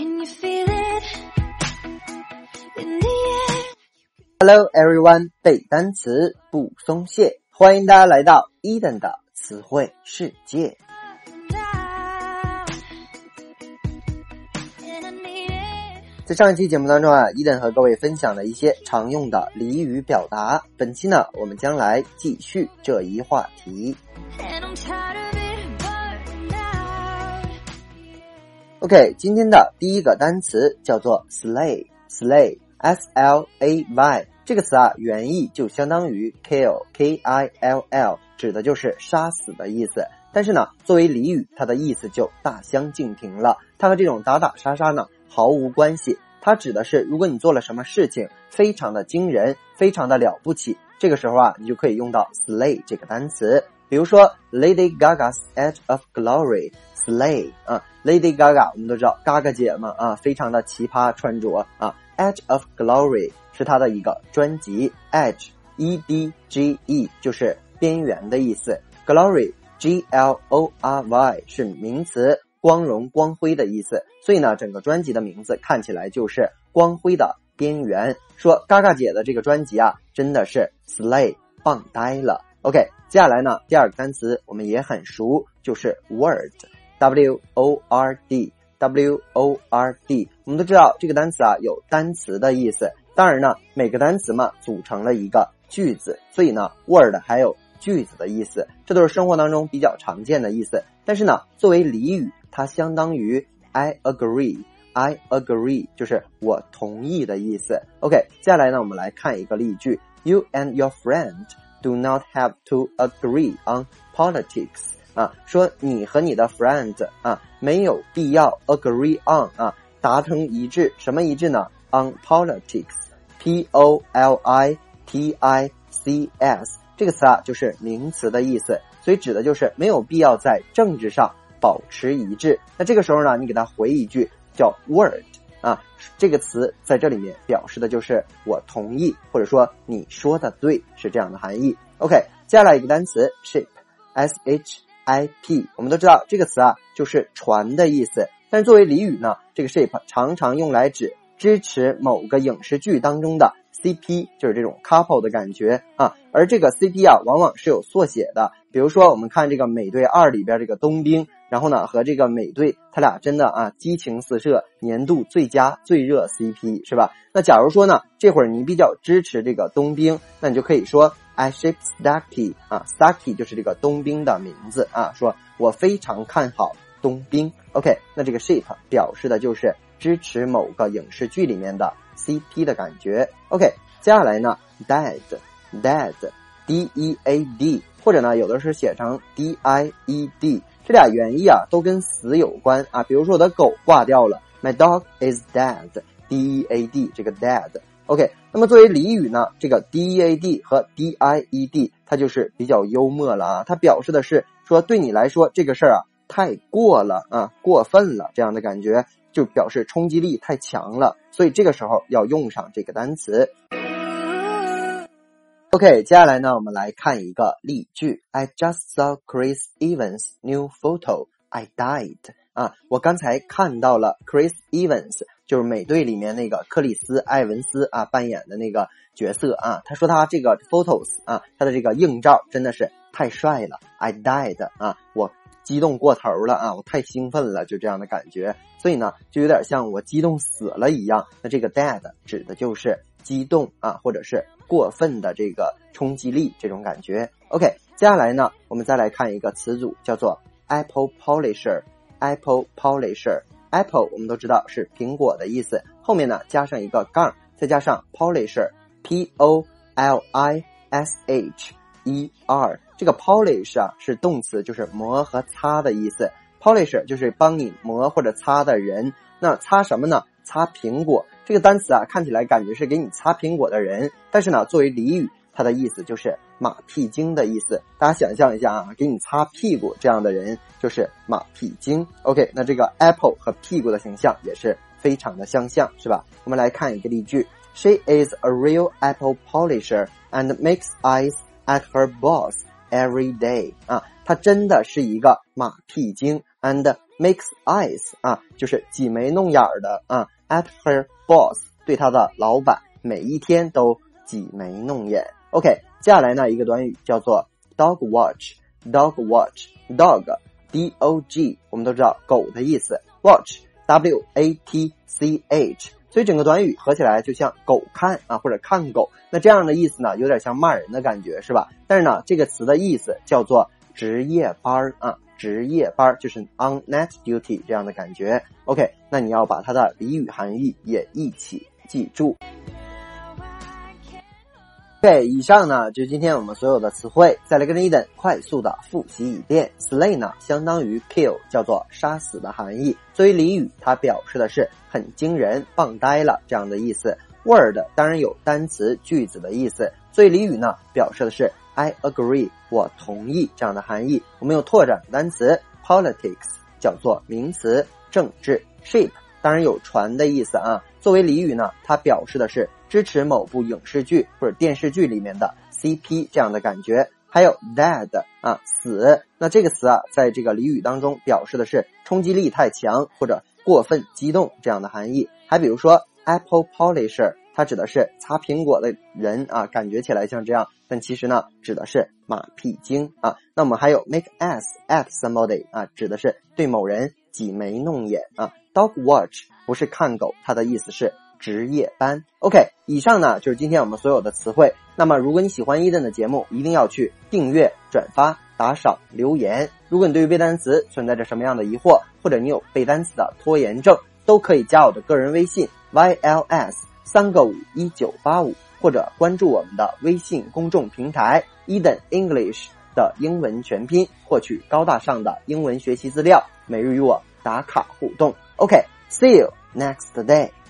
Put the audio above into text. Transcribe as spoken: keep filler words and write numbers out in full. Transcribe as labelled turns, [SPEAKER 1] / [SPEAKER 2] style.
[SPEAKER 1] Hello everyone， 背单词不松懈，欢迎大家来到伊登的词汇世界。在上一期节目当中啊，伊登和各位分享了一些常用的俚语表达。本期呢，我们将来继续这一话题。OK， 今天的第一个单词叫做 slay，slay S L A Y 这个词啊，原意就相当于 kill K I L L， 指的就是杀死的意思。但是呢，作为俚语，它的意思就大相径庭了。它和这种打打杀杀呢毫无关系。它指的是如果你做了什么事情非常的惊人，非常的了不起，这个时候啊，你就可以用到 slay 这个单词。比如说 Lady Gaga's Edge of Glory slay 啊 Lady Gaga 我们都知道 Gaga 姐嘛啊，非常的奇葩穿着啊。Edge of Glory 是她的一个专辑 Edge E D G E 就是边缘的意思， Glory G L O R Y 是名词，光荣光辉的意思，所以呢整个专辑的名字看起来就是光辉的边缘。说 Gaga 姐的这个专辑啊真的是 slay 棒呆了。 OK， 接下来呢第二个单词我们也很熟，就是 word W O R D W O R D 我们都知道这个单词啊有单词的意思，当然呢每个单词嘛组成了一个句子，所以呢 word 还有句子的意思，这都是生活当中比较常见的意思。但是呢作为俚语，它相当于 I agree I agree 就是我同意的意思。 OK， 接下来呢我们来看一个例句， You and your friend do not have to agree on politics啊，说你和你的 friend 啊没有必要 agree on 啊达成一致，什么一致呢？ on politics P O L I T I C S 这个词啊就是名词的意思，所以指的就是没有必要在政治上保持一致。那这个时候呢你给它回一句叫 word 啊，这个词在这里面表示的就是我同意，或者说你说的对，是这样的含义。 OK， 接下来一个单词 ship S H I P 我们都知道这个词啊就是船的意思，但是作为俚语呢，这个 ship 常常用来指支持某个影视剧当中的 C P， 就是这种 couple 的感觉啊。而这个 C P 啊往往是有缩写的，比如说我们看这个美队二里边这个冬兵，然后呢和这个美队他俩真的啊激情四射，年度最佳最热 C P 是吧？那假如说呢这会儿你比较支持这个冬兵，那你就可以说I ship Starkey 啊 Starkey 就是这个冬兵的名字啊，说我非常看好冬兵。 OK， 那这个 ship 表示的就是支持某个影视剧里面的 C P 的感觉。 OK， 接下来呢 dead dead D E A D 或者呢有的是写成 D I E D， 这俩原意啊都跟死有关啊，比如说我的狗挂掉了 My dog is dead D E A D 这个 dead。 OK， 那么作为俚语呢，这个 D E A D 和 D I E D 它就是比较幽默了啊，它表示的是说对你来说这个事儿啊太过了啊，过分了，这样的感觉，就表示冲击力太强了，所以这个时候要用上这个单词。OK， 接下来呢我们来看一个例句， I just saw Chris Evans' new photo I died 啊，我刚才看到了 Chris Evans， 就是美队里面那个克里斯埃文斯啊扮演的那个角色啊，他说他这个 photos 啊，他的这个硬照真的是太帅了 I died 啊，我激动过头了啊，我太兴奋了，就这样的感觉，所以呢就有点像我激动死了一样。那这个 dead 指的就是激动啊，或者是过分的这个冲击力这种感觉。 OK， 接下来呢我们再来看一个词组叫做 Apple Polisher Apple Polisher Apple 我们都知道是苹果的意思，后面呢加上一个杠，再加上 Polisher P O L I S H E R 这个 polish 啊是动词，就是磨和擦的意思， Polisher 就是帮你磨或者擦的人。那擦什么呢？擦苹果。这个单词啊看起来感觉是给你擦苹果的人，但是呢作为俚语它的意思就是马屁精的意思。大家想象一下啊，给你擦屁股这样的人就是马屁精。 OK， 那这个 Apple 和屁股的形象也是非常的相像，是吧？我们来看一个例句， She is a real apple polisher and makes eyes at her boss every day 啊，她真的是一个马屁精 and makes eyes 啊，就是挤眉弄眼的啊 at her boss， 对她的老板每一天都挤眉弄眼。OK， 接下来呢一个短语叫做 dog watch dog watch dog D O G 我们都知道狗的意思， watch W A T C H， 所以整个短语合起来就像狗看啊或者看狗，那这样的意思呢有点像骂人的感觉是吧？但是呢这个词的意思叫做值夜班啊，值夜班就是 on net duty 这样的感觉。 OK， 那你要把它的俚语含义也一起记住。OK， 以上呢就是今天我们所有的词汇，再来跟着 Eden 快速的复习一遍。 Slay 呢相当于 kill， 叫做杀死的含义，作为俚语它表示的是很惊人棒呆了这样的意思。 Word 当然有单词句子的意思，所以俚语呢表示的是 I agree 我同意这样的含义。我们有拓展的单词 politics 叫做名词政治， ship 当然有船的意思啊，作为俚语呢它表示的是支持某部影视剧或者电视剧里面的 C P 这样的感觉。还有 dead 啊死，那这个词啊在这个俚语当中表示的是冲击力太强或者过分激动这样的含义。还比如说 apple polisher， 它指的是擦苹果的人啊，感觉起来像这样，但其实呢指的是马屁精啊。那我们还有 make ass at somebody 啊，指的是对某人挤眉弄眼啊。 dog watch 不是看狗，它的意思是值夜班。 OK， 以上呢就是今天我们所有的词汇。那么如果你喜欢Eden的节目，一定要去订阅、转发、打赏、留言。如果你对于背单词存在着什么样的疑惑，或者你有背单词的拖延症，都可以加我的个人微信 Y L S 三个五一九八五，或者关注我们的微信公众平台 Eden English 的英文全拼，获取高大上的英文学习资料，每日与我打卡互动。OK， see you next day。